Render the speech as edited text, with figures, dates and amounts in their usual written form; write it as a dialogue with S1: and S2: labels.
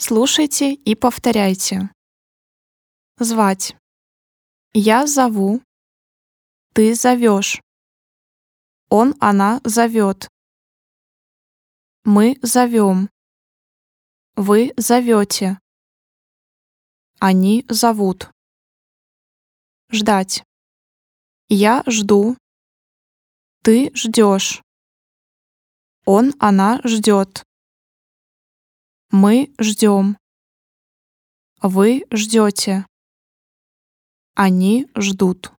S1: Слушайте и повторяйте. Звать. Я зову. Ты зовешь. Он, она зовет. Мы зовем. Вы зовете. Они зовут. Ждать. Я жду. Ты ждешь. Он, она ждет. Мы ждем. Вы ждете. Они ждут.